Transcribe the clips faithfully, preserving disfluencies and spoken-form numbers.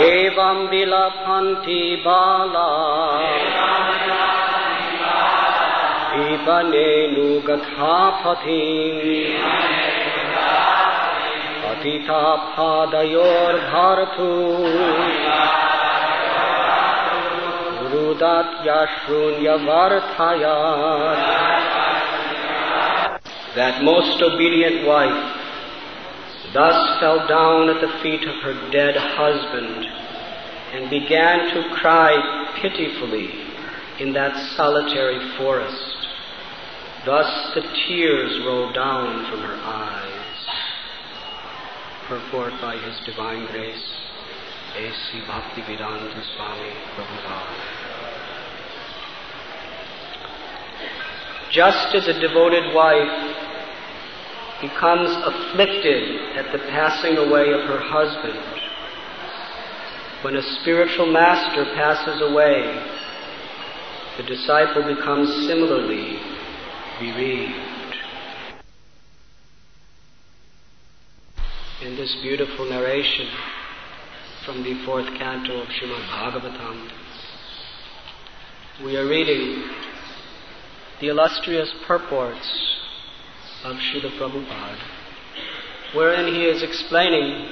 evam vilaphanti bala vipanenu gathapathim atita padayor bharatu gurudat yashrunya varthayat. That most obedient wife thus fell down at the feet of her dead husband and began to cry pitifully in that solitary forest. Thus the tears rolled down from her eyes. Purport by His Divine Grace, A C Bhaktivedanta Swami Prabhupada. Just as a devoted wife becomes afflicted at the passing away of her husband, when a spiritual master passes away, the disciple becomes similarly bereaved. In this beautiful narration from the fourth canto of Srimad Bhagavatam, we are reading the illustrious purports of Srila Prabhupada, wherein he is explaining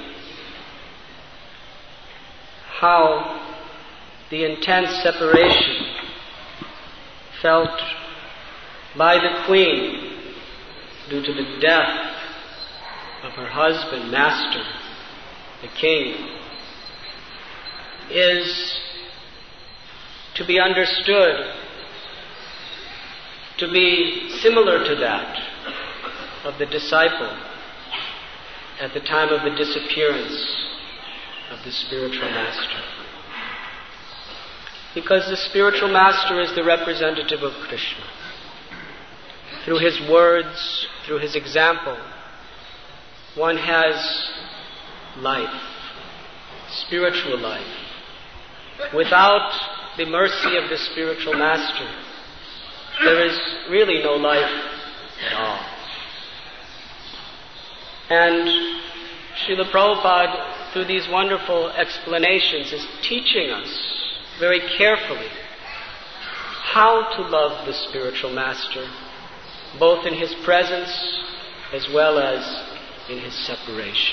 how the intense separation felt by the queen due to the death of her husband, master, the king, is to be understood to be similar to that of the disciple at the time of the disappearance of the spiritual master. Because the spiritual master is the representative of Krishna. Through his words, through his example, one has life, spiritual life. Without the mercy of the spiritual master, there is really no life at all. And Srila Prabhupada, through these wonderful explanations, is teaching us very carefully how to love the spiritual master, both in his presence as well as in his separation.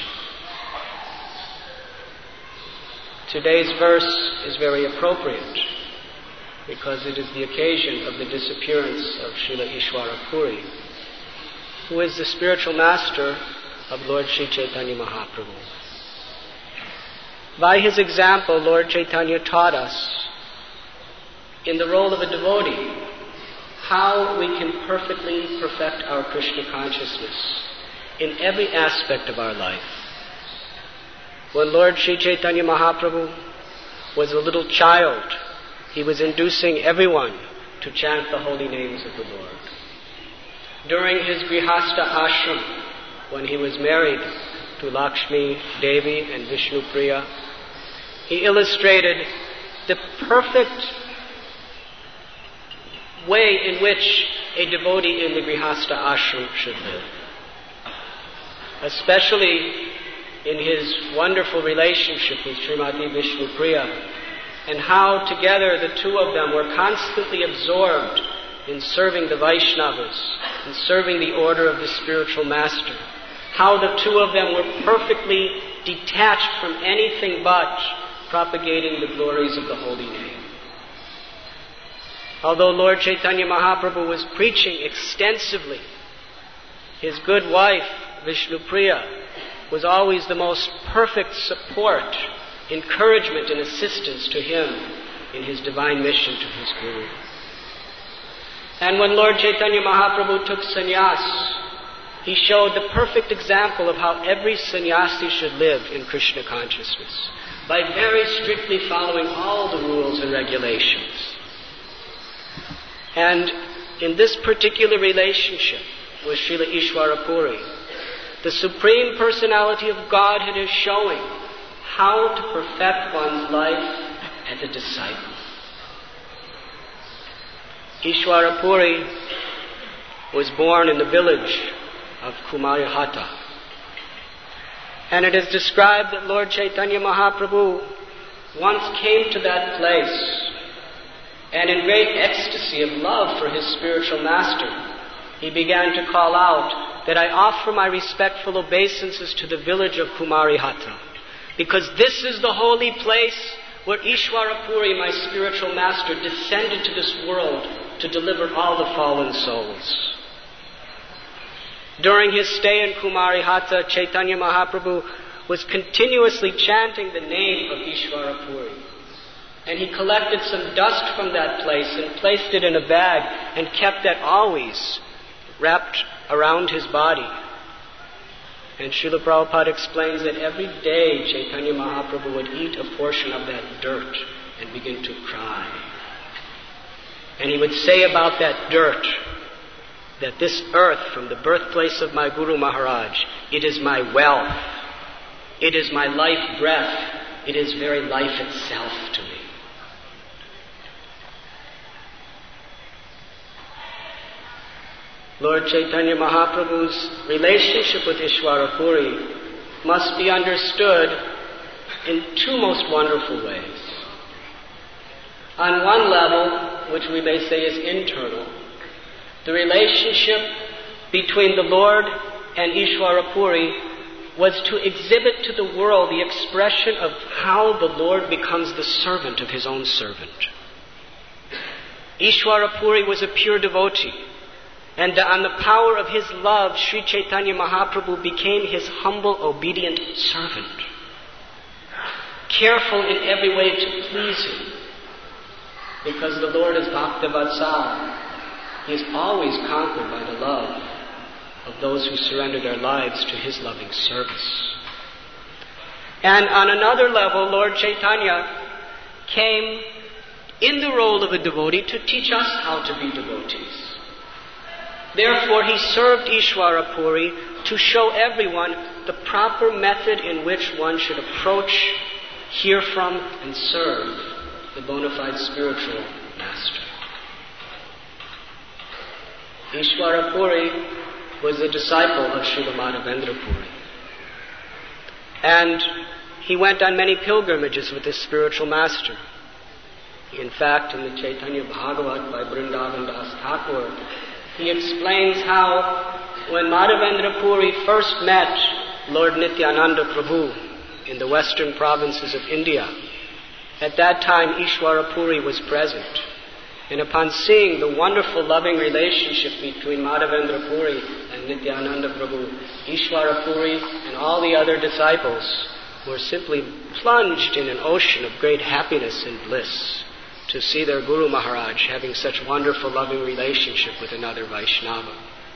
Today's verse is very appropriate because it is the occasion of the disappearance of Srila Ishwara Puri, who is the spiritual master of Lord Sri Chaitanya Mahaprabhu. By his example, Lord Chaitanya taught us, in the role of a devotee, how we can perfectly perfect our Krishna consciousness in every aspect of our life. When Lord Sri Chaitanya Mahaprabhu was a little child, he was inducing everyone to chant the holy names of the Lord. During his Grihastha ashram, when he was married to Lakshmi Devi and Vishnu Priya, he illustrated the perfect way in which a devotee in the Grihastha ashram should live. Especially in his wonderful relationship with Srimati Vishnu Priya, and how together the two of them were constantly absorbed in serving the Vaishnavas, in serving the order of the spiritual master. How the two of them were perfectly detached from anything but propagating the glories of the holy name. Although Lord Chaitanya Mahaprabhu was preaching extensively, his good wife, Vishnu Priya, was always the most perfect support, encouragement and assistance to him in his divine mission to his Guru. And when Lord Chaitanya Mahaprabhu took sannyas, he showed the perfect example of how every sannyasi should live in Krishna consciousness, by very strictly following all the rules and regulations. And in this particular relationship with Srila Ishwara Puri, the Supreme Personality of Godhead is showing how to perfect one's life as a disciple. Ishwara Puri was born in the village of Kumarihata. And it is described that Lord Chaitanya Mahaprabhu once came to that place, and in great ecstasy of love for his spiritual master, he began to call out that I offer my respectful obeisances to the village of Kumarihata, because this is the holy place where Ishwarapuri, my spiritual master, descended to this world to deliver all the fallen souls. During his stay in Kumarihata, Chaitanya Mahaprabhu was continuously chanting the name of Ishwarapuri. And he collected some dust from that place and placed it in a bag and kept that always wrapped around his body. And Srila Prabhupada explains that every day Chaitanya Mahaprabhu would eat a portion of that dirt and begin to cry. And he would say about that dirt that this earth from the birthplace of my Guru Maharaj, it is my wealth, it is my life breath, it is very life itself to me. Lord Chaitanya Mahaprabhu's relationship with Ishwarapuri must be understood in two most wonderful ways. On one level, which we may say is internal, the relationship between the Lord and Ishwarapuri was to exhibit to the world the expression of how the Lord becomes the servant of his own servant. Ishwarapuri was a pure devotee. And on the power of his love, Sri Chaitanya Mahaprabhu became his humble, obedient servant. Careful in every way to please him. Because the Lord is Bhakta-Vatsala. He is always conquered by the love of those who surrender their lives to his loving service. And on another level, Lord Chaitanya came in the role of a devotee to teach us how to be devotees. Therefore, he served Ishwarapuri to show everyone the proper method in which one should approach, hear from, and serve the bona fide spiritual master. Ishwarapuri was a disciple of Srila Madhavendra Puri. And he went on many pilgrimages with his spiritual master. In fact, in the Chaitanya Bhagavat by Vrindavan Das Thakur, he explains how when Madhavendra Puri first met Lord Nityananda Prabhu in the western provinces of India, at that time Ishwarapuri was present. And upon seeing the wonderful loving relationship between Madhavendra Puri and Nityananda Prabhu, Ishwarapuri and all the other disciples were simply plunged in an ocean of great happiness and bliss to see their Guru Maharaj having such wonderful loving relationship with another Vaishnava.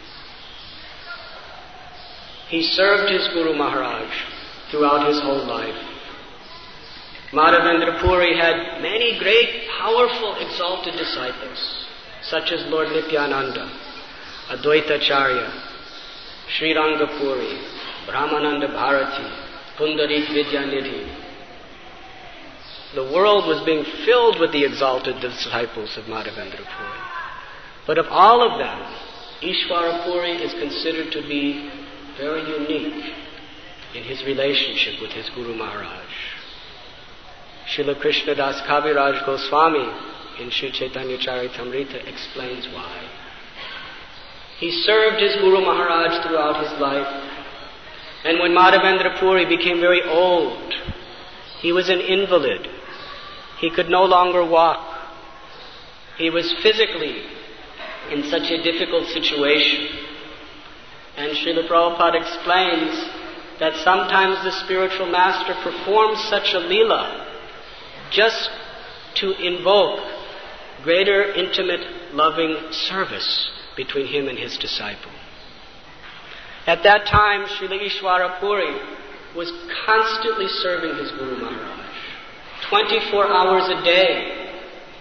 He served his Guru Maharaj throughout his whole life. Madhavendra Puri had many great, powerful, exalted disciples, such as Lord Nityananda, Advaitacharya, Sriranga Puri, Brahmananda Bharati, Pundarik Vidyanidhi. The world was being filled with the exalted disciples of Madhavendra Puri. But of all of them, Ishwarapuri is considered to be very unique in his relationship with his Guru Maharaj. Srila Krishnadas Kaviraj Goswami in Sri Chaitanya Charitamrita explains why. He served his Guru Maharaj throughout his life. And when Madhavendra Puri became very old, he was an invalid. He could no longer walk. He was physically in such a difficult situation. And Srila Prabhupada explains that sometimes the spiritual master performs such a leela just to invoke greater intimate loving service between him and his disciple. At that time, Srila Ishwarapuri was constantly serving his Guru Maharaj. twenty-four hours a day.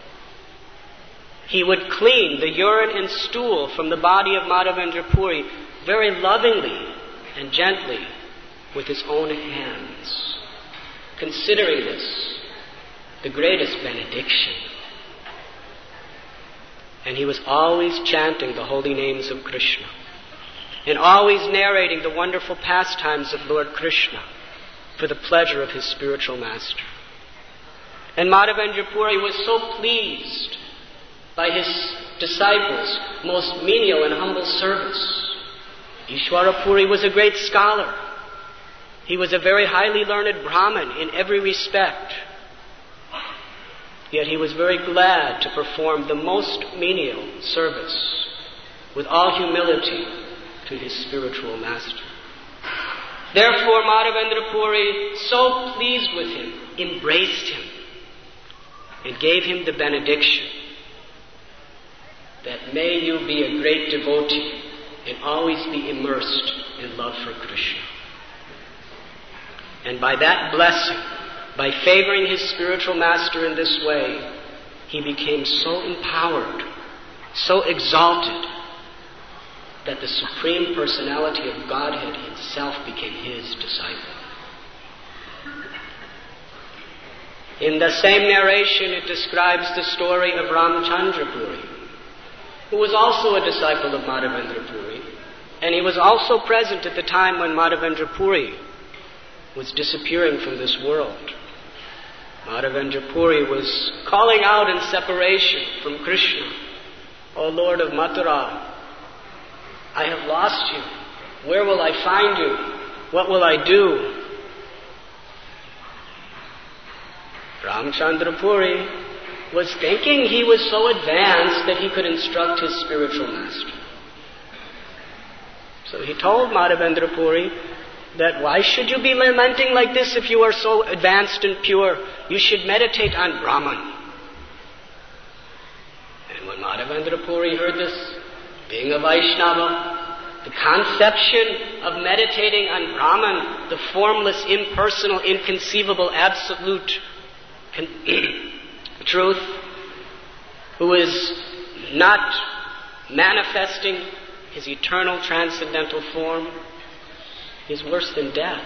He would clean the urine and stool from the body of Madhavendra Puri very lovingly and gently with his own hands, considering this the greatest benediction. And he was always chanting the holy names of Krishna and always narrating the wonderful pastimes of Lord Krishna for the pleasure of his spiritual master. And Madhavendra Puri was so pleased by his disciples' most menial and humble service. Ishwara Puri was a great scholar. He was a very highly learned Brahmin in every respect. Yet he was very glad to perform the most menial service with all humility to his spiritual master. Therefore, Madhavendra Puri, so pleased with him, embraced him and gave him the benediction that may you be a great devotee and always be immersed in love for Krishna. And by that blessing, by favoring his spiritual master in this way, he became so empowered, so exalted, that the Supreme Personality of Godhead himself became his disciple. In the same narration, it describes the story of Ramchandra Puri, who was also a disciple of Madhavendra Puri, and he was also present at the time when Madhavendra Puri was disappearing from this world. Madhavendra Puri was calling out in separation from Krishna, "O Lord of Mathura, I have lost you. Where will I find you? What will I do?" Ramchandra Puri was thinking he was so advanced that he could instruct his spiritual master. So he told Madhavendra Puri that why should you be lamenting like this if you are so advanced and pure? You should meditate on Brahman. And when Madhavendra Puri heard this, being a Vaishnava, the conception of meditating on Brahman, the formless, impersonal, inconceivable, absolute con- truth, who is not manifesting his eternal transcendental form, is worse than death.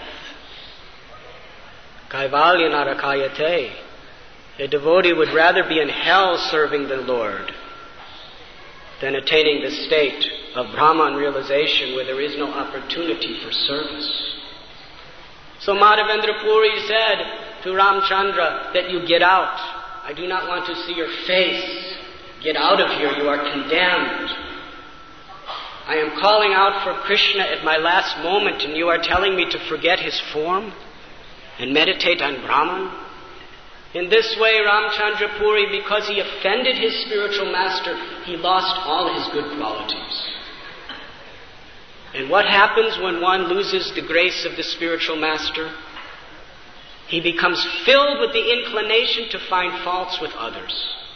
Kaivalya narakayate. A devotee would rather be in hell serving the Lord than attaining the state of Brahman realization where there is no opportunity for service. So Madhavendra Puri said to Ramchandra that you get out. I do not want to see your face. Get out of here. You are condemned. I am calling out for Krishna at my last moment, and you are telling me to forget his form and meditate on Brahman? In this way, Ramchandra Puri, because he offended his spiritual master, he lost all his good qualities. And what happens when one loses the grace of the spiritual master? He becomes filled with the inclination to find faults with others.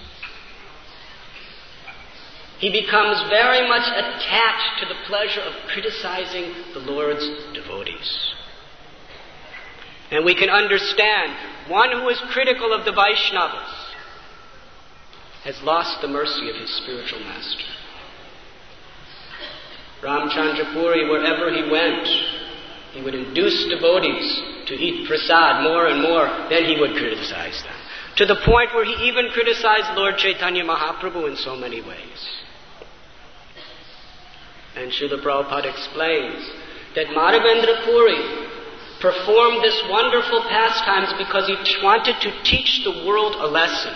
He becomes very much attached to the pleasure of criticizing the Lord's devotees. And we can understand, one who is critical of the Vaishnavas has lost the mercy of his spiritual master. Ramchandra Puri, wherever he went, he would induce devotees to eat prasad more and more, then he would criticize them. To the point where he even criticized Lord Chaitanya Mahaprabhu in so many ways. And Srila Prabhupada explains that Madhavendra Puri performed this wonderful pastimes because he wanted to teach the world a lesson.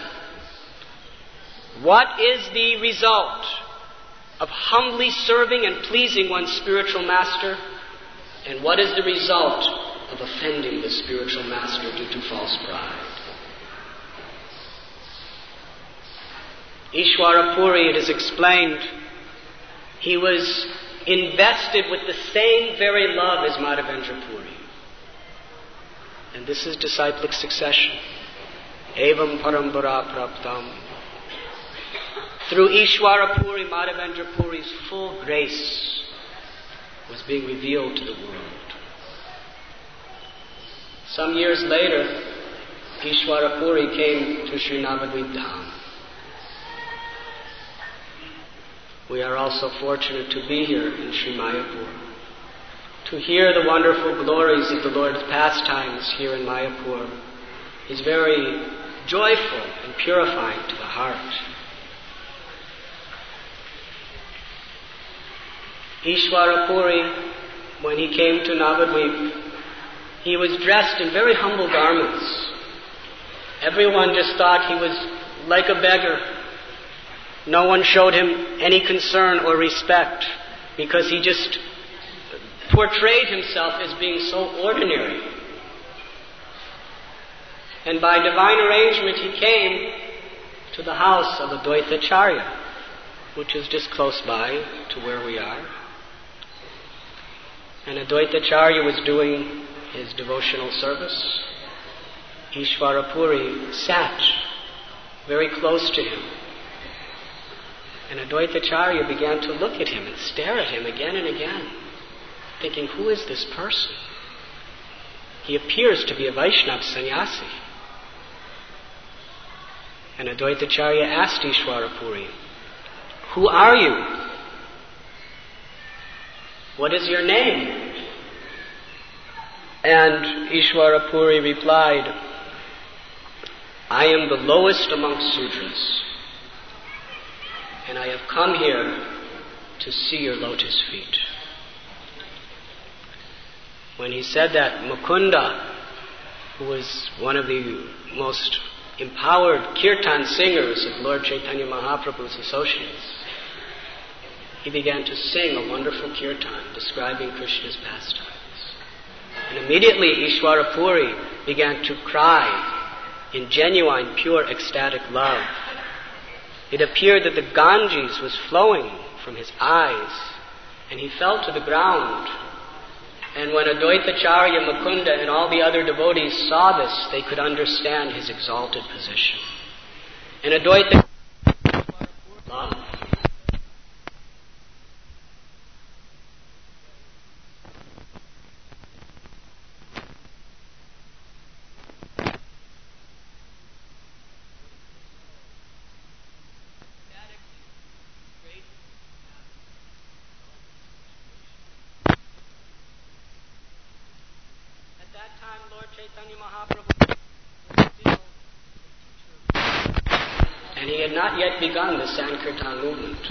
What is the result of humbly serving and pleasing one's spiritual master? And what is the result of offending the spiritual master due to false pride? Ishwara Puri, it is explained, he was invested with the same very love as Madhavendra Puri. And this is disciplic succession. Evam parambara praptam. Through Ishwara Puri, Madhavendra Puri's full grace was being revealed to the world. Some years later, Ishwara Puri came to Sri Navadvip Dham. We are also fortunate to be here in Sri Mayapur, to hear the wonderful glories of the Lord's pastimes here in Mayapur is very joyful and purifying to the heart. Ishwara Puri, when he came to Navadvip, he was dressed in very humble garments. Everyone just thought he was like a beggar. No one showed him any concern or respect because he just portrayed himself as being so ordinary. And by divine arrangement he came to the house of Advaitacharya, which is just close by to where we are. And Advaitacharya was doing his devotional service. Ishwarapuri sat very close to him. And Advaitacharya began to look at him and stare at him again and again, thinking, who is this person? He appears to be a Vaishnava sannyasi. And Advaitacharya asked Ishwarapuri, who are you? What is your name? And Ishwarapuri replied, I am the lowest amongst Sudras, and I have come here to see your lotus feet. When he said that, Mukunda, who was one of the most empowered kirtan singers of Lord Chaitanya Mahaprabhu's associates, he began to sing a wonderful kirtan describing Krishna's pastimes. And immediately Ishwarapuri began to cry in genuine, pure, ecstatic love. It appeared that the Ganges was flowing from his eyes, and he fell to the ground. And when Advaitacharya, Mukunda, and all the other devotees saw this, they could understand his exalted position. And Advaita love. And he had not yet begun the Sankirtan movement.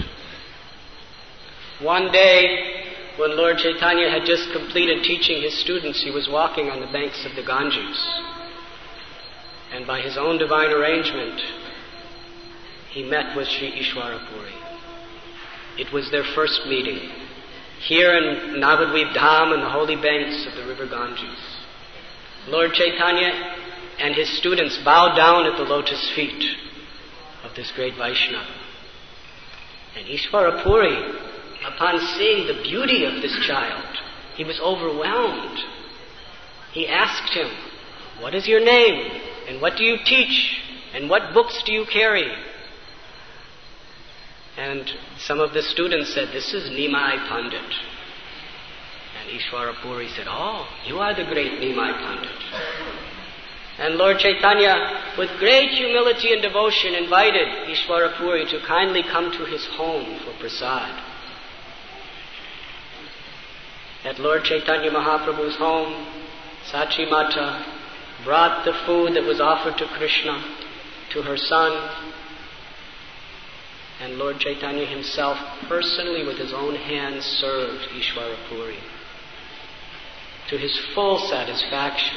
One day, when Lord Chaitanya had just completed teaching his students, he was walking on the banks of the Ganges. And by his own divine arrangement, he met with Sri Ishwarapuri. It was their first meeting, here in Navadvip Dham on the holy banks of the river Ganges. Lord Chaitanya and his students bowed down at the lotus feet of this great Vaishnava. And Ishwarapuri, upon seeing the beauty of this child, he was overwhelmed. He asked him, what is your name? And what do you teach? And what books do you carry? And some of the students said, this is Nimai Pandit. And Ishwarapuri said, oh, you are the great Nimai Pandit. And Lord Chaitanya, with great humility and devotion, invited Ishwarapuri to kindly come to his home for prasad. At Lord Chaitanya Mahaprabhu's home, Sachi Mata brought the food that was offered to Krishna to her son. And Lord Chaitanya himself personally with his own hands served Ishwarapuri to his full satisfaction.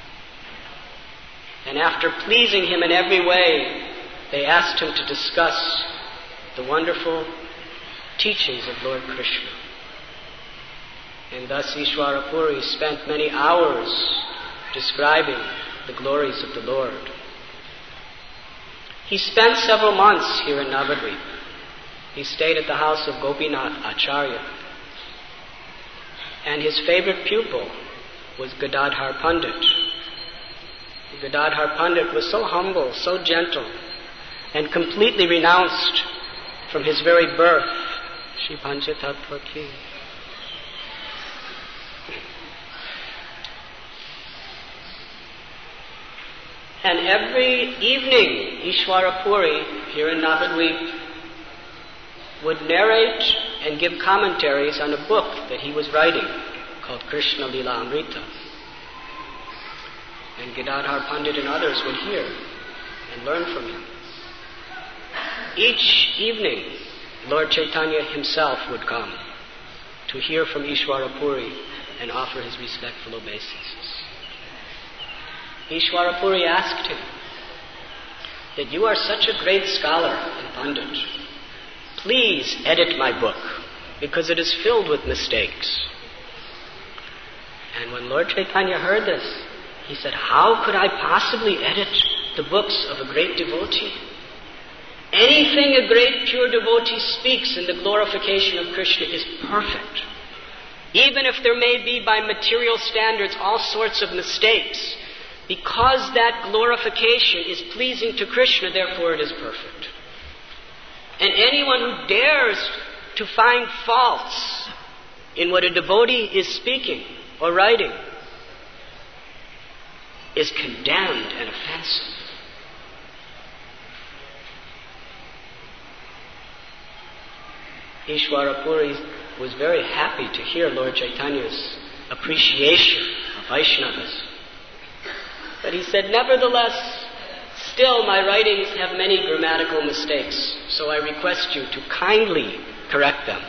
And after pleasing him in every way, they asked him to discuss the wonderful teachings of Lord Krishna. And thus Ishwarapuri spent many hours describing the glories of the Lord. He spent several months here in Navadvip. He stayed at the house of Gopinath Acharya. And his favorite pupil was Gadadhar Pandit. Gadadhar Pandit was so humble, so gentle, and completely renounced from his very birth. Shri Panchatattva Ki. And every evening, Ishwarapuri, here in Navadvip, would narrate and give commentaries on a book that he was writing called Krishna Lila Amrita. And Gadadhar Pandit and others would hear and learn from him. Each evening, Lord Chaitanya himself would come to hear from Ishwarapuri and offer his respectful obeisances. Ishwarapuri asked him, that you are such a great scholar and pundit. Please edit my book, because it is filled with mistakes. And when Lord Chaitanya heard this, he said, how could I possibly edit the books of a great devotee? Anything a great pure devotee speaks in the glorification of Krishna is perfect. Even if there may be by material standards all sorts of mistakes, because that glorification is pleasing to Krishna, therefore it is perfect. And anyone who dares to find faults in what a devotee is speaking or writing is condemned and offensive. Ishwara Puri was very happy to hear Lord Chaitanya's appreciation of Vaishnavas. But he said, nevertheless, still my writings have many grammatical mistakes, so I request you to kindly correct them.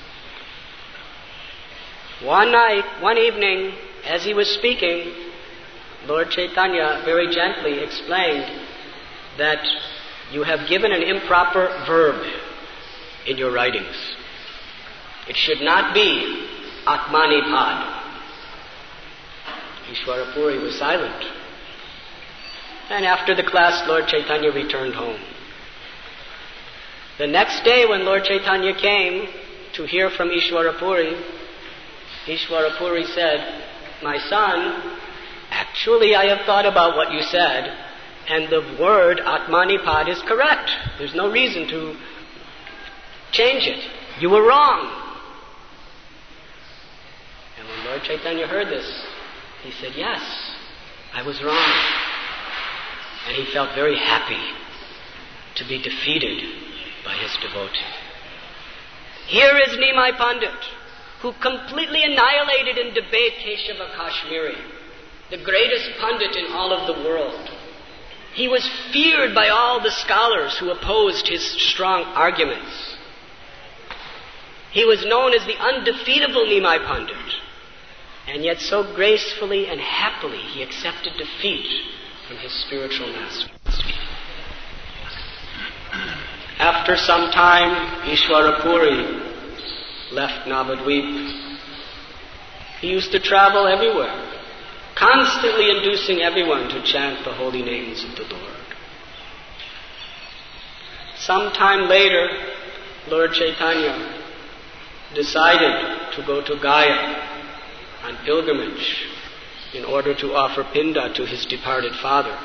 One night, one evening, as he was speaking, Lord Chaitanya very gently explained that you have given an improper verb in your writings. It should not be Atmanipad. Ishwara Puri was silent. And after the class, Lord Chaitanya returned home. The next day when Lord Chaitanya came to hear from Ishwara Puri, Ishwara Puri said, my son, actually I have thought about what you said, and the word Atmanipad is correct. There's no reason to change it. You were wrong. And when Lord Chaitanya heard this, he said, yes, I was wrong. And he felt very happy to be defeated by his devotee. Here is Nimai Pandit, who completely annihilated in debate Keshava Kashmiri, the greatest Pandit in all of the world. He was feared by all the scholars who opposed his strong arguments. He was known as the undefeatable Nimai Pandit. And yet so gracefully and happily he accepted defeat from his spiritual master. After some time, Ishwara Puri left Navadvip. He used to travel everywhere, constantly inducing everyone to chant the holy names of the Lord. Some time later, Lord Chaitanya decided to go to Gaya on pilgrimage in order to offer pinda to his departed father.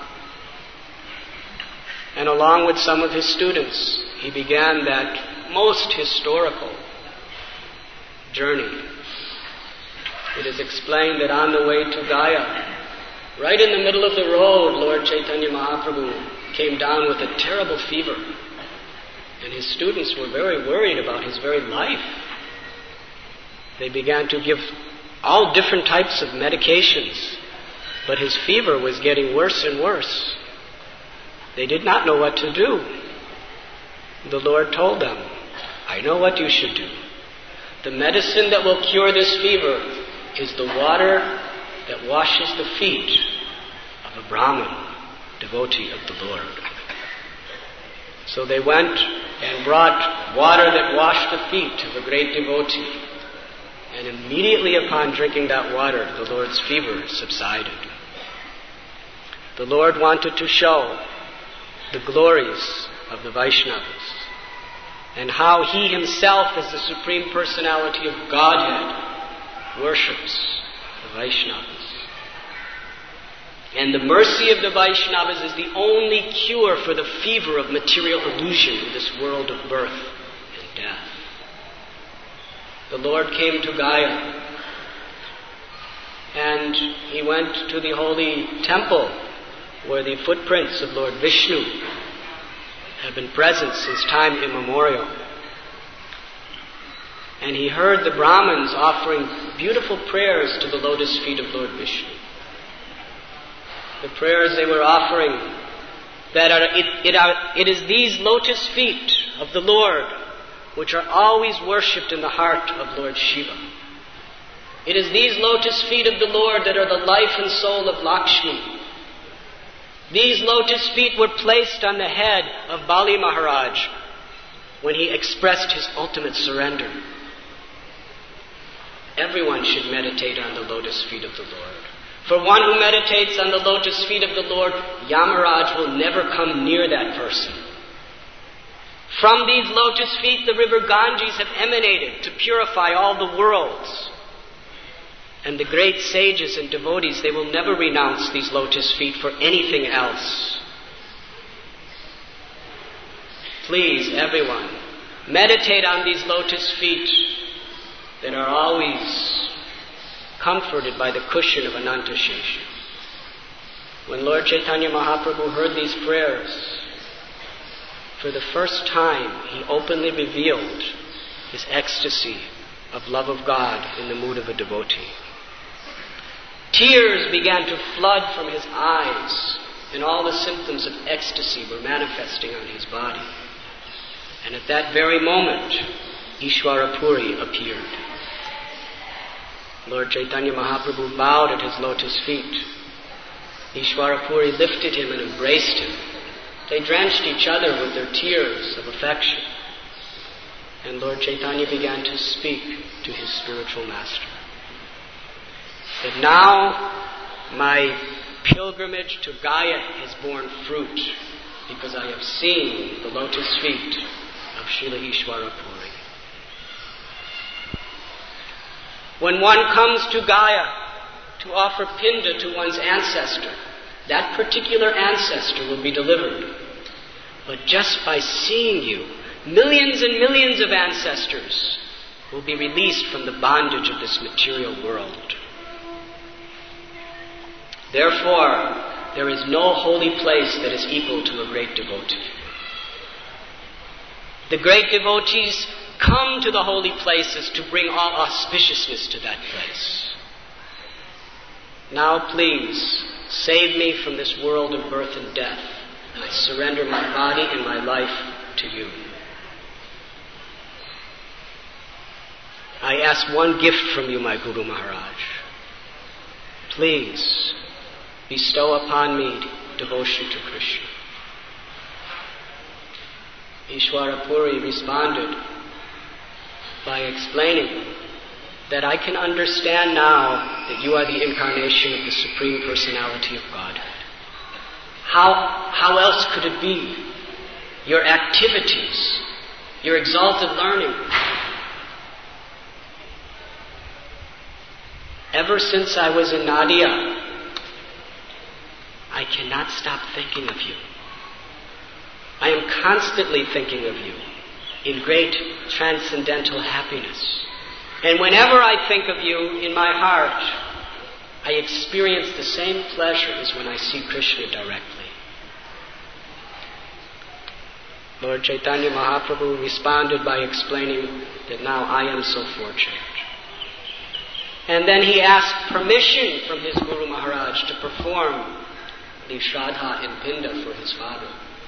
And along with some of his students, he began that most historical journey. It is explained that on the way to Gaya, right in the middle of the road, Lord Chaitanya Mahaprabhu came down with a terrible fever. And his students were very worried about his very life. They began to give all different types of medications, but his fever was getting worse and worse. They did not know what to do. The Lord told them, I know what you should do. The medicine that will cure this fever is the water that washes the feet of a Brahmin, devotee of the Lord. So they went and brought water that washed the feet of a great devotee. And immediately upon drinking that water, the Lord's fever subsided. The Lord wanted to show the glories of the Vaishnavas and how He Himself, as the Supreme Personality of Godhead, worships the Vaishnavas. And the mercy of the Vaishnavas is the only cure for the fever of material illusion in this world of birth and death. The Lord came to Gaya, and He went to the holy temple where the footprints of Lord Vishnu have been present since time immemorial. And He heard the Brahmins offering beautiful prayers to the lotus feet of Lord Vishnu. The prayers they were offering, that are, it, it, are, it is these lotus feet of the Lord which are always worshipped in the heart of Lord Shiva. It is these lotus feet of the Lord that are the life and soul of Lakshmi. These lotus feet were placed on the head of Bali Maharaj when he expressed his ultimate surrender. Everyone should meditate on the lotus feet of the Lord. For one who meditates on the lotus feet of the Lord, Yamaraj will never come near that person. From these lotus feet, the river Ganges have emanated to purify all the worlds. And the great sages and devotees, they will never renounce these lotus feet for anything else. Please, everyone, meditate on these lotus feet that are always comforted by the cushion of Anantashesha. When Lord Chaitanya Mahaprabhu heard these prayers, for the first time he openly revealed his ecstasy of love of God in the mood of a devotee. Tears began to flood from his eyes, and all the symptoms of ecstasy were manifesting on his body. And at that very moment, Ishwara Puri appeared. Lord Chaitanya Mahaprabhu bowed at his lotus feet. Ishwara Puri lifted him and embraced him. They drenched each other with their tears of affection. And Lord Chaitanya began to speak to his spiritual master. That now my pilgrimage to Gaya has borne fruit because I have seen the lotus feet of Srila Ishwara Puri. When one comes to Gaya to offer pinda to one's ancestor, that particular ancestor will be delivered. But just by seeing you, millions and millions of ancestors will be released from the bondage of this material world. Therefore, there is no holy place that is equal to a great devotee. The great devotees come to the holy places to bring all auspiciousness to that place. Now please, save me from this world of birth and death. I surrender my body and my life to you. I ask one gift from you, my Guru Maharaj. Please, bestow upon me devotion to Krishna. Ishwara Puri responded by explaining that I can understand now that you are the incarnation of the Supreme Personality of Godhead. How, how else could it be? Your activities, your exalted learning. Ever since I was in Nadia, I cannot stop thinking of you. I am constantly thinking of you in great transcendental happiness. And whenever I think of you in my heart, I experience the same pleasure as when I see Krishna directly. Lord Chaitanya Mahaprabhu responded by explaining that now I am so fortunate. And then he asked permission from his Guru Maharaj to perform the Shraddha and Pinda for his father.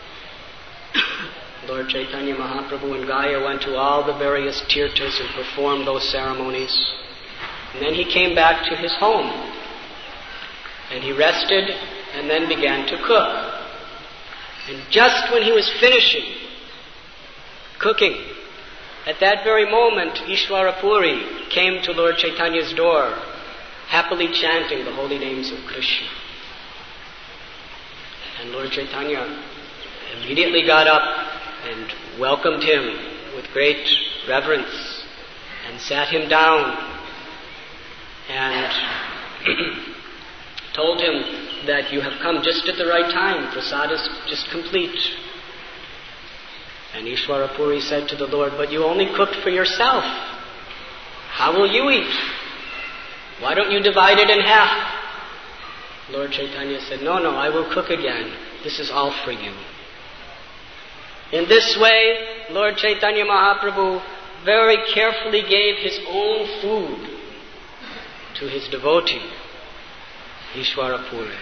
Lord Chaitanya Mahaprabhu and Gaya went to all the various tirthas and performed those ceremonies. And then he came back to his home. And he rested and then began to cook. And just when he was finishing cooking, at that very moment, Ishwara Puri came to Lord Chaitanya's door, happily chanting the holy names of Krishna. And Lord Chaitanya immediately got up and welcomed him with great reverence and sat him down and told him that you have come just at the right time. Prasad is just complete. And Ishwara Puri said to the Lord, but you only cooked for yourself. How will you eat? Why don't you divide it in half? Lord Chaitanya said, no, no, I will cook again. This is all for you. In this way, Lord Chaitanya Mahaprabhu very carefully gave his own food to his devotee, Ishwara Puri.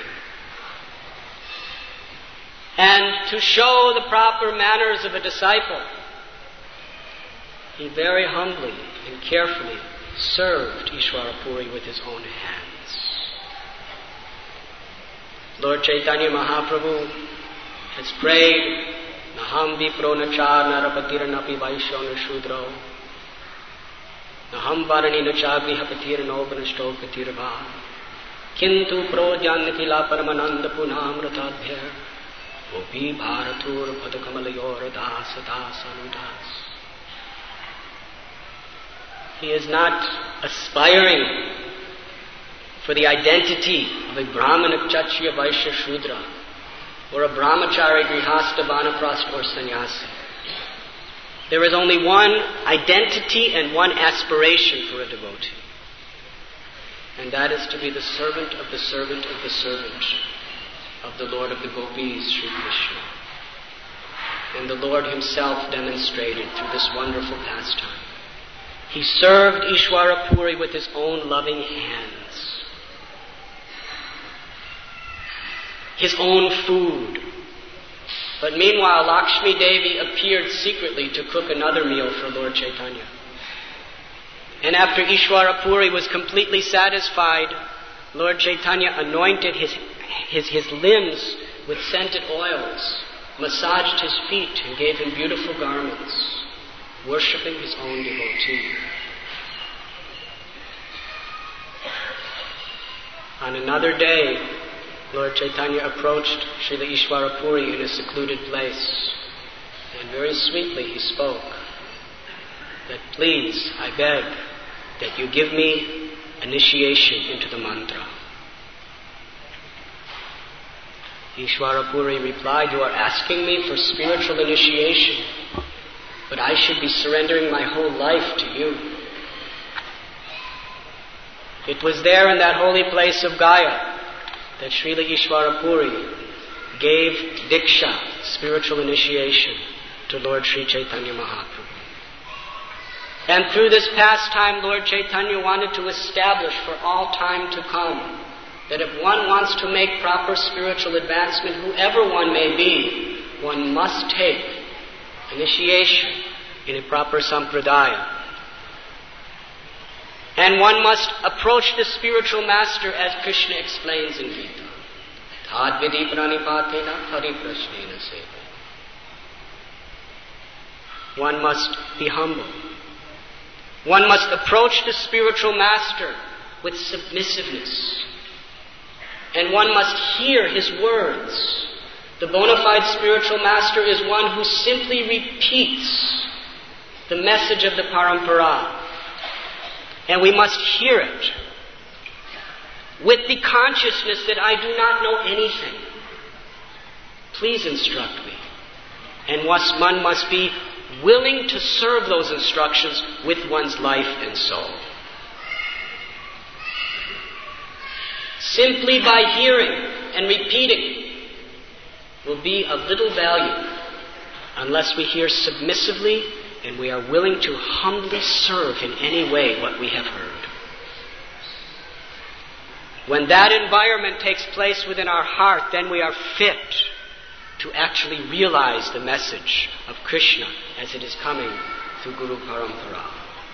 And to show the proper manners of a disciple, he very humbly and carefully served Ishwara Puri with his own hands. Lord Chaitanya Mahaprabhu has prayed, Naham vipro nachar narapatir napi vaishyo nashudro Naham varani nachagriha patir nopanashto patirva Kintu pro janitila paramananda punamratadbhya Gopi bharatur padakamalayora dasa dasa anudas. He is not aspiring for the identity of a Brahmana, Kshatriya, Vaishya, Shudra, or a Brahmachari, Grihastha, Vanaprastha, or Sannyasi. There is only one identity and one aspiration for a devotee. And that is to be the servant of the servant of the servant of the Lord of the Gopis, Sri Krishna. And the Lord himself demonstrated through this wonderful pastime. He served Ishwara Puri with his own loving hands. His own food. But meanwhile, Lakshmi Devi appeared secretly to cook another meal for Lord Chaitanya. And after Ishwara Puri was completely satisfied, Lord Chaitanya anointed his, his, his limbs with scented oils, massaged his feet and gave him beautiful garments, worshipping his own devotee. On another day, Lord Chaitanya approached Srila Ishwara Puri in a secluded place, and very sweetly he spoke that, please, I beg that you give me initiation into the mantra. Ishwara Puri replied, you are asking me for spiritual initiation, but I should be surrendering my whole life to you. It was there in that holy place of Gaya that Srila Ishwara Puri gave Diksha, spiritual initiation, to Lord Sri Chaitanya Mahaprabhu. And through this pastime, Lord Chaitanya wanted to establish for all time to come that if one wants to make proper spiritual advancement, whoever one may be, one must take initiation in a proper sampradaya. And one must approach the spiritual master as Krishna explains in Gita. Tad vidi pranipatena hari prashnena seva. One must be humble. One must approach the spiritual master with submissiveness. And one must hear his words. The bona fide spiritual master is one who simply repeats the message of the parampara. And we must hear it with the consciousness that I do not know anything. Please instruct me. And one must be willing to serve those instructions with one's life and soul. Simply by hearing and repeating will be of little value unless we hear submissively and we are willing to humbly serve in any way what we have heard. When that environment takes place within our heart, then we are fit to actually realize the message of Krishna as it is coming through Guru Parampara.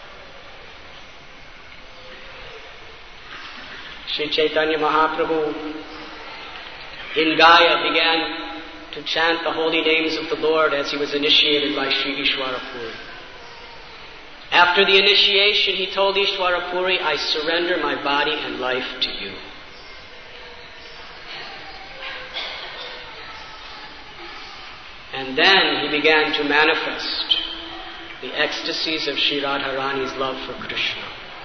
Sri Chaitanya Mahaprabhu in Gaya began to chant the holy names of the Lord as he was initiated by Sri Ishwara Puri. After the initiation, he told Ishwara Puri, I surrender my body and life to you. And then he began to manifest the ecstasies of Sri Radharani's love for Krishna.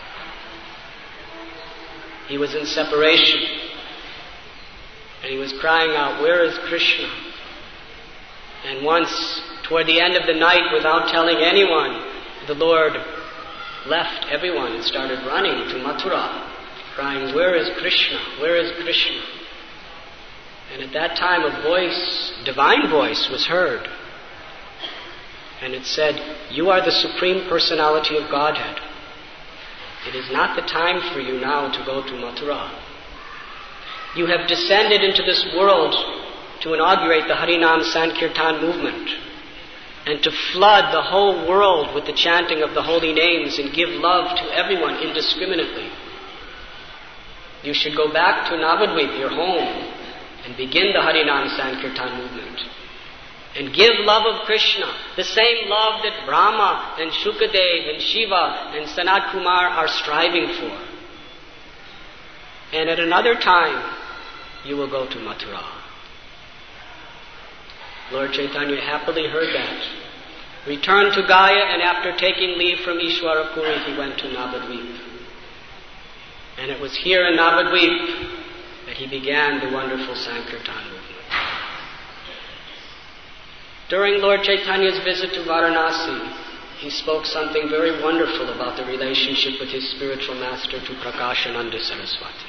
He was in separation, and he was crying out, where is Krishna? And once, toward the end of the night, without telling anyone, the Lord left everyone and started running to Mathura, crying, where is Krishna? Where is Krishna? And at that time a voice, divine voice, was heard. And it said, you are the Supreme Personality of Godhead. It is not the time for you now to go to Mathura. You have descended into this world to inaugurate the Harinam Sankirtan movement and to flood the whole world with the chanting of the holy names and give love to everyone indiscriminately. You should go back to Navadvip, your home, and begin the Harinam Sankirtan movement. And give love of Krishna, the same love that Brahma and Shukadev and Shiva and Sanat Kumar are striving for. And at another time, you will go to Mathura. Lord Chaitanya happily heard that, returned to Gaya, and after taking leave from Ishwarapuri, he went to Navadvip. And it was here in Navadvip that he began the wonderful Sankirtan movement. During Lord Chaitanya's visit to Varanasi, he spoke something very wonderful about the relationship with his spiritual master to Prakashananda Saraswati.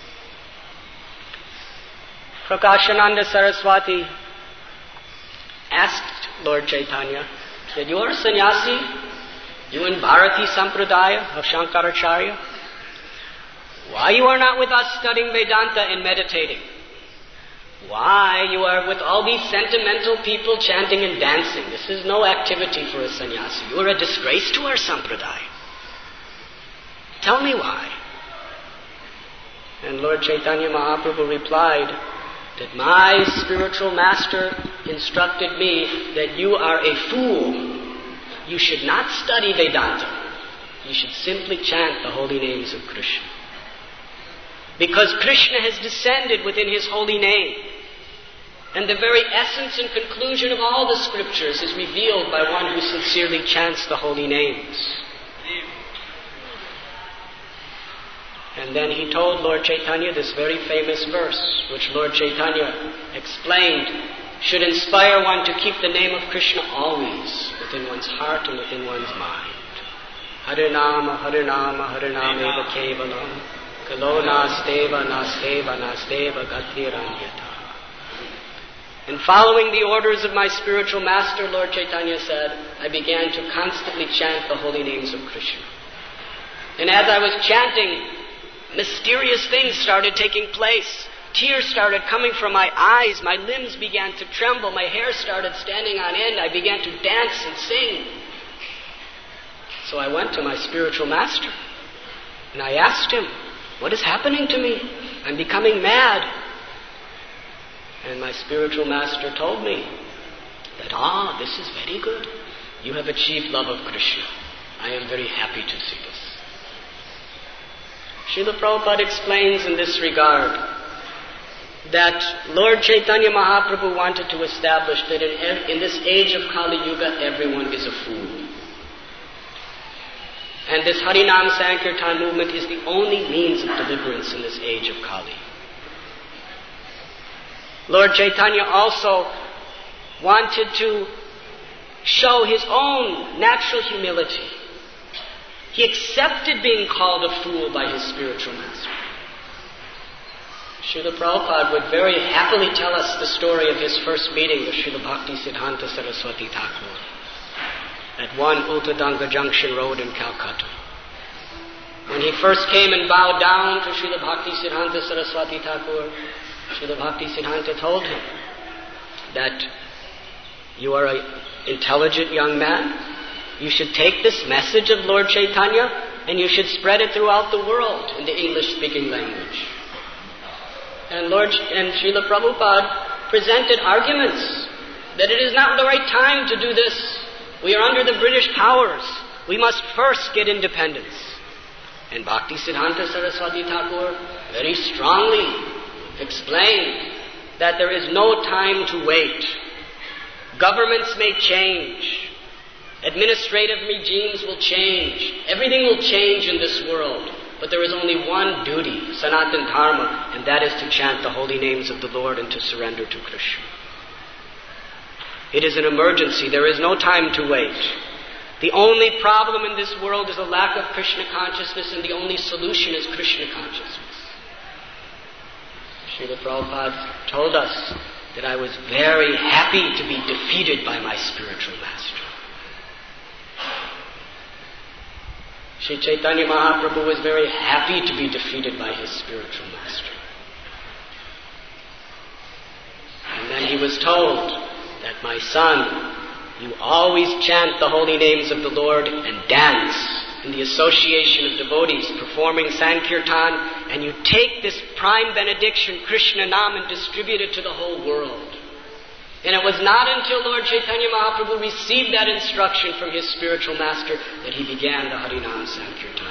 Prakashananda Saraswati asked Lord Chaitanya, said, "You are a sannyasi? You in Bharati Sampradaya of Shankaracharya? Why you are not with us studying Vedanta and meditating? Why you are with all these sentimental people chanting and dancing? This is no activity for a sannyasi. You are a disgrace to our sampradaya. Tell me why." And Lord Chaitanya Mahaprabhu replied that my spiritual master instructed me that you are a fool. You should not study Vedanta. You should simply chant the holy names of Krishna. Because Krishna has descended within his holy name. And the very essence and conclusion of all the scriptures is revealed by one who sincerely chants the holy names. And then he told Lord Chaitanya this very famous verse, which Lord Chaitanya explained should inspire one to keep the name of Krishna always within one's heart and within one's mind. Harinama, Harinama, Harinameva Kevalam. Kalo nasteva, nasteva, nasteva, gatiranyata. And following the orders of my spiritual master, Lord Chaitanya said, I began to constantly chant the holy names of Krishna. And as I was chanting, mysterious things started taking place. Tears started coming from my eyes. My limbs began to tremble. My hair started standing on end. I began to dance and sing. So I went to my spiritual master and I asked him, what is happening to me? I'm becoming mad. And my spiritual master told me that, ah, this is very good. You have achieved love of Krishna. I am very happy to see this. Srila Prabhupada explains in this regard that Lord Chaitanya Mahaprabhu wanted to establish that in, in this age of Kali Yuga, everyone is a fool. And this Harinam Sankirtan movement is the only means of deliverance in this age of Kali. Lord Chaitanya also wanted to show his own natural humility. He accepted being called a fool by his spiritual master. Srila Prabhupada would very happily tell us the story of his first meeting with Srila Bhakti Siddhanta Saraswati Thakur at one Uttadanga Junction Road in Calcutta. When he first came and bowed down to Srila Bhakti Siddhanta Saraswati Thakur, Srila Bhakti Siddhanta told him that you are an intelligent young man. You should take this message of Lord Chaitanya and you should spread it throughout the world in the English-speaking language. And Lord and Srila Prabhupada presented arguments that it is not the right time to do this. We are under the British powers. We must first get independence. And Bhakti Siddhanta Saraswati Thakur very strongly explained that there is no time to wait. Governments may change. Administrative regimes will change. Everything will change in this world. But there is only one duty, Sanatan Dharma, and that is to chant the holy names of the Lord and to surrender to Krishna. It is an emergency. There is no time to wait. The only problem in this world is a lack of Krishna consciousness, and the only solution is Krishna consciousness. Srila Prabhupada told us that I was very happy to be defeated by my spiritual master. Sri Chaitanya Mahaprabhu was very happy to be defeated by his spiritual master. And then he was told that, my son, you always chant the holy names of the Lord and dance in the association of devotees performing Sankirtan, and you take this prime benediction, Krishna Nam, and distribute it to the whole world. And it was not until Lord Chaitanya Mahaprabhu received that instruction from his spiritual master that he began the Harinam Sankirtan.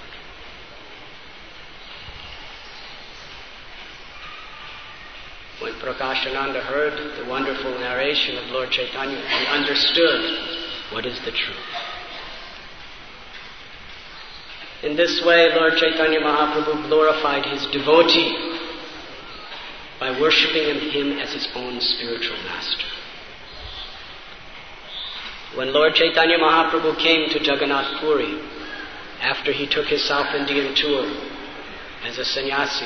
When Prakashananda heard the wonderful narration of Lord Chaitanya, he understood what is the truth. In this way, Lord Chaitanya Mahaprabhu glorified his devotee by worshipping him as his own spiritual master. When Lord Chaitanya Mahaprabhu came to Jagannath Puri, after he took his South Indian tour as a sannyasi,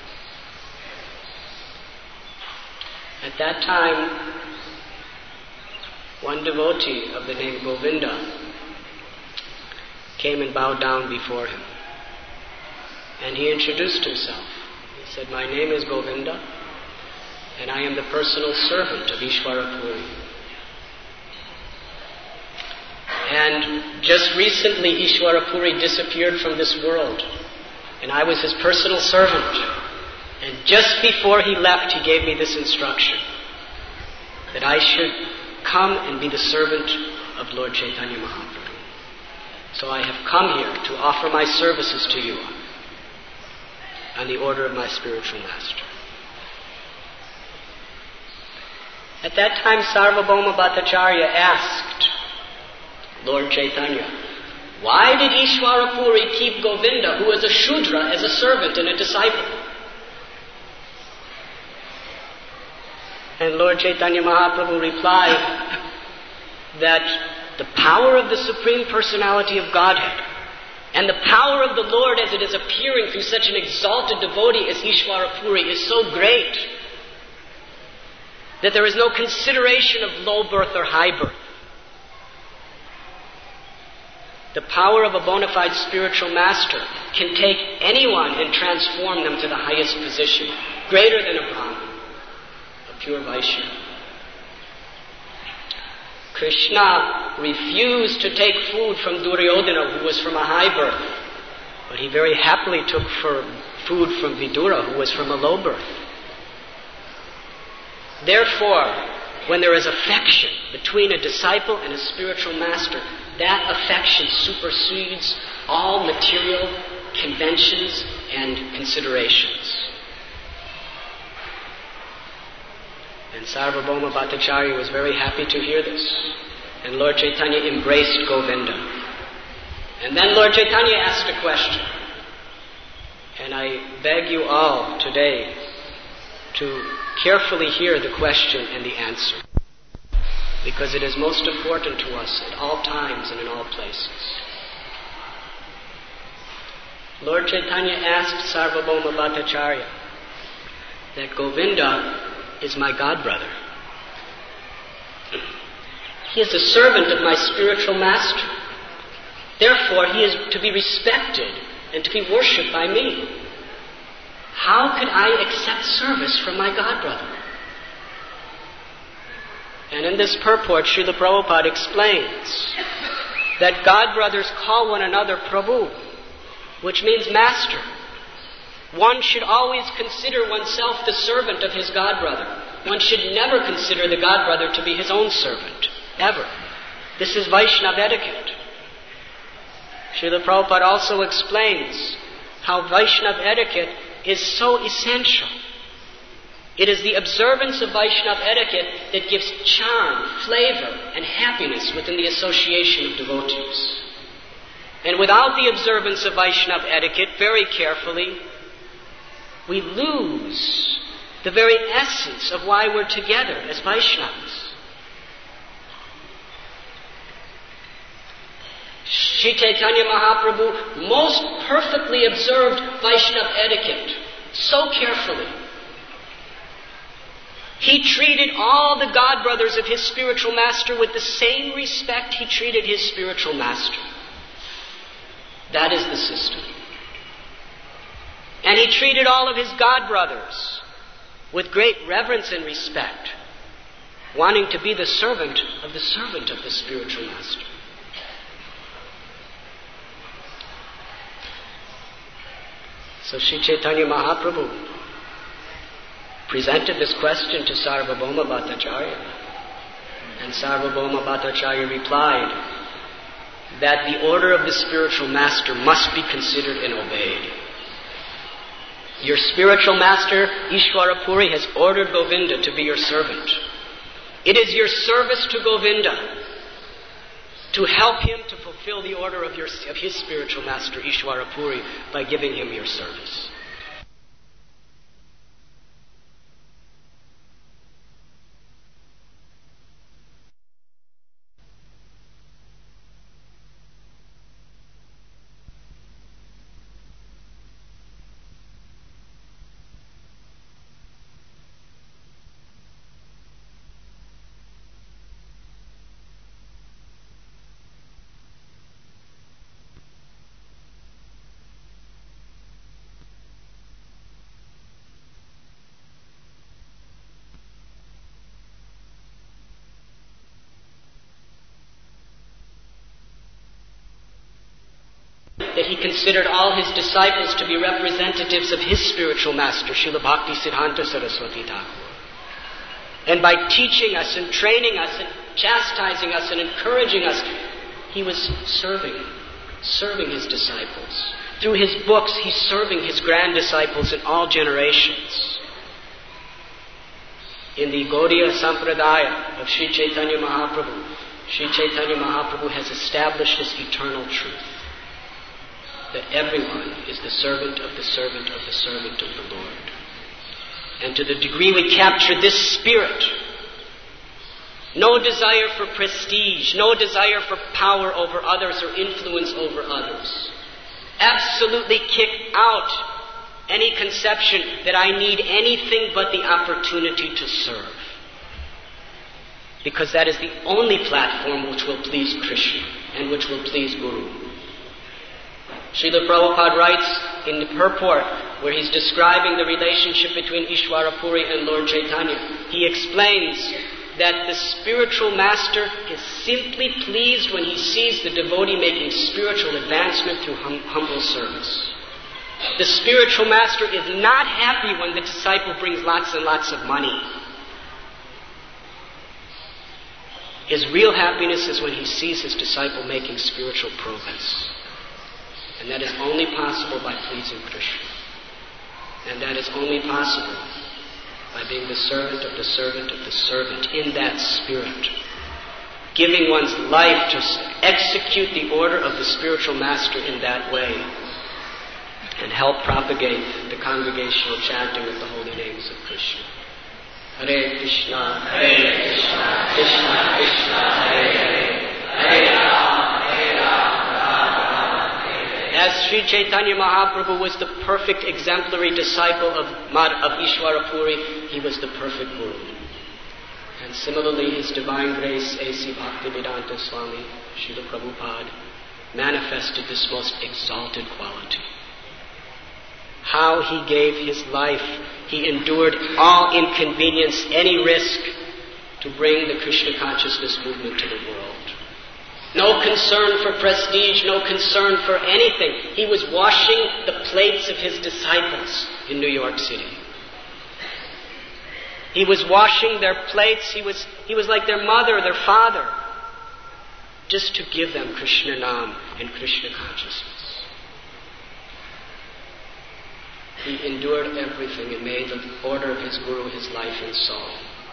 at that time, one devotee of the name Govinda came and bowed down before him. And he introduced himself. He said, "My name is Govinda, and I am the personal servant of Ishwara Puri. And just recently, Ishwara Puri disappeared from this world, and I was his personal servant. And just before he left, he gave me this instruction, that I should come and be the servant of Lord Chaitanya Mahaprabhu. So I have come here to offer my services to you on the order of my spiritual master." At that time, Sarvabhauma Bhattacharya asked Lord Chaitanya, "Why did Ishwara Puri keep Govinda, who is a Shudra, as a servant and a disciple?" And Lord Chaitanya Mahaprabhu replied that the power of the Supreme Personality of Godhead and the power of the Lord as it is appearing through such an exalted devotee as Ishwara Puri is so great that there is no consideration of low birth or high birth. The power of a bona fide spiritual master can take anyone and transform them to the highest position, greater than a Brahmin, a pure Vaishnava. Krishna refused to take food from Duryodhana, who was from a high birth, but he very happily took for food from Vidura, who was from a low birth. Therefore, when there is affection between a disciple and a spiritual master, that affection supersedes all material conventions and considerations. And Sarvabhauma Bhattacharya was very happy to hear this. And Lord Chaitanya embraced Govinda. And then Lord Chaitanya asked a question. And I beg you all today to carefully hear the question and the answer, because it is most important to us at all times and in all places. Lord Chaitanya asked Sarvabhauma Bhattacharya that Govinda is my godbrother. He is a servant of my spiritual master. Therefore, he is to be respected and to be worshipped by me. How could I accept service from my godbrother? And in this purport, Srila Prabhupada explains that godbrothers call one another Prabhu, which means master. One should always consider oneself the servant of his godbrother. One should never consider the godbrother to be his own servant, ever. This is Vaishnava etiquette. Srila Prabhupada also explains how Vaishnava etiquette is so essential. It is the observance of Vaishnava etiquette that gives charm, flavor, and happiness within the association of devotees. And without the observance of Vaishnava etiquette, very carefully, we lose the very essence of why we're together as Vaishnavas. Sri Chaitanya Mahaprabhu most perfectly observed Vaishnava etiquette, so carefully. He treated all the godbrothers of his spiritual master with the same respect he treated his spiritual master. That is the system. And he treated all of his godbrothers with great reverence and respect, wanting to be the servant of the servant of the spiritual master. So Sri Chaitanya Mahaprabhu presented this question to Sarvabhauma Bhattacharya. And Sarvabhauma Bhattacharya replied that the order of the spiritual master must be considered and obeyed. Your spiritual master, Ishvara Puri, has ordered Govinda to be your servant. It is your service to Govinda to help him to fulfill the order of, your, of his spiritual master, Ishvara Puri, by giving him your service. That he considered all his disciples to be representatives of his spiritual master, Srila Bhakti Siddhanta Saraswati Thakur. And by teaching us and training us and chastising us and encouraging us, he was serving, serving his disciples. Through his books, he's serving his grand disciples in all generations. In the Gaudiya Sampradaya of Sri Chaitanya Mahaprabhu, Sri Chaitanya Mahaprabhu has established this eternal truth, that everyone is the servant of the servant of the servant of the Lord. And to the degree we capture this spirit, no desire for prestige, no desire for power over others or influence over others, absolutely kick out any conception that I need anything but the opportunity to serve. Because that is the only platform which will please Krishna and which will please Guru. Srila Prabhupada writes in the purport, where he's describing the relationship between Ishvara Puri and Lord Chaitanya, he explains that the spiritual master is simply pleased when he sees the devotee making spiritual advancement through hum- humble service. The spiritual master is not happy when the disciple brings lots and lots of money. His real happiness is when he sees his disciple making spiritual progress. And that is only possible by pleasing Krishna. And that is only possible by being the servant of the servant of the servant in that spirit. Giving one's life to execute the order of the spiritual master in that way. And help propagate the congregational chanting of the holy names of Krishna. Hare Krishna, Hare Krishna, Krishna Krishna, Hare Hare, Hare Rama, Hare Rama. As Sri Chaitanya Mahaprabhu was the perfect exemplary disciple of, of Ishvara Puri, he was the perfect Guru. And similarly, His Divine Grace, A C Bhaktivedanta Swami, Srila Prabhupada, manifested this most exalted quality. How he gave his life, he endured all inconvenience, any risk, to bring the Krishna consciousness movement to the world. No concern for prestige, no concern for anything. He was washing the plates of his disciples in New York City. He was washing their plates. He was, he was like their mother, their father, just to give them Krishna Nam and Krishna consciousness. He endured everything and made the order of his Guru his life and soul.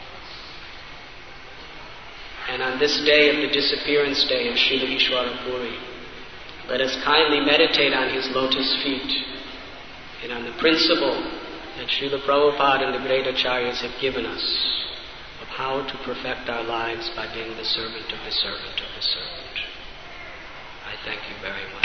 And on this day of the disappearance day of Srila Ishvara Puri, let us kindly meditate on his lotus feet and on the principle that Srila Prabhupada and the great acharyas have given us of how to perfect our lives by being the servant of the servant of the servant. I thank you very much.